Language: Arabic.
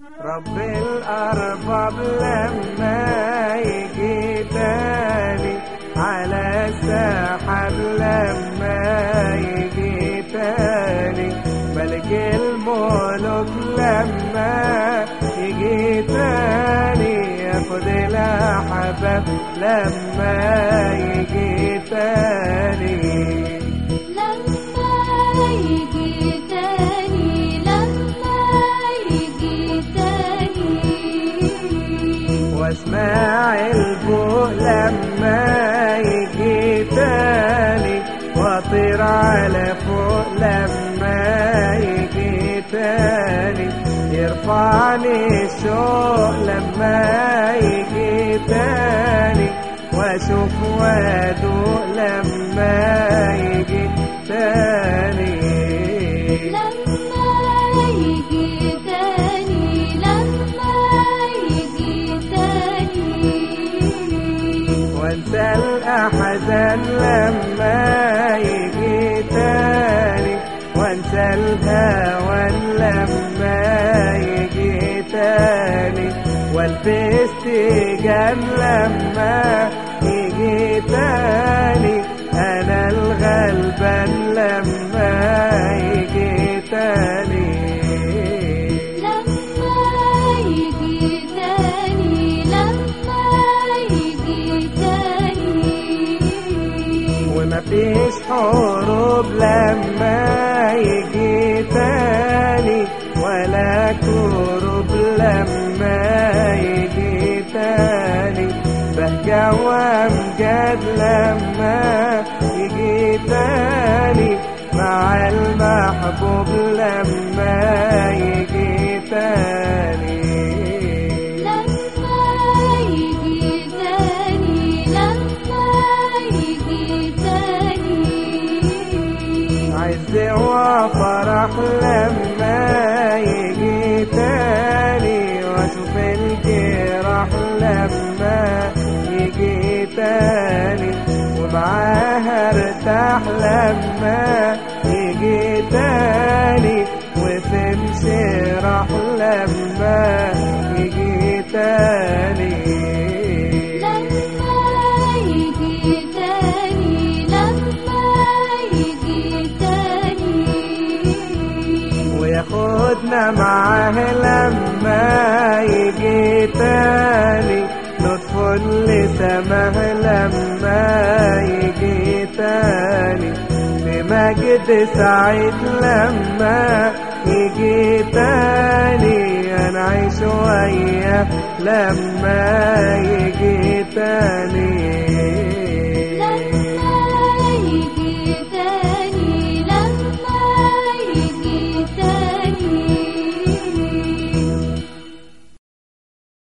رب الأرباب لما يجي تاني على السحاب، لما يجي تاني ملك الملوك لما يجي تاني ياخد الأحباب لما يجي تاني، لما يجي تاني، لما يجي تاني. واسمع البوق لما يجي تاني، واطير على فوق لما يجي تاني، يرفعني الشوق لما يجي تاني، واشوف وادوق لما يجي تاني، لما يجي تاني، لما يجي تاني. وانسى الأحزان لما يجي تاني، وانسى الهوان لما يجي تاني، والبس تيجان لما يجي تاني، انا الغلبان لما يجي تاني، لما يجي تاني، لما يجي تاني. ومفيش حروب لما يجي تاني، ولا كروب لما يجي تاني، بهجة وامجاد لما يجي تاني، مع المحبوب لما يجي تاني، لما يجي تاني، لما يجي تاني. عز وفرح لما يجي تاني، واشوف الجراح لما يجي تاني، ومعاها ارتاح لما يجي تاني، وتمشي راح لما يجي تاني، لما يجي تاني، لما يجي تاني. وياخدنا معاه لما يجي تاني، ندخل لسماه لما يجي تاني، بمجد سعيد لما يجي تاني، هنعيش وياه لما يجي تاني.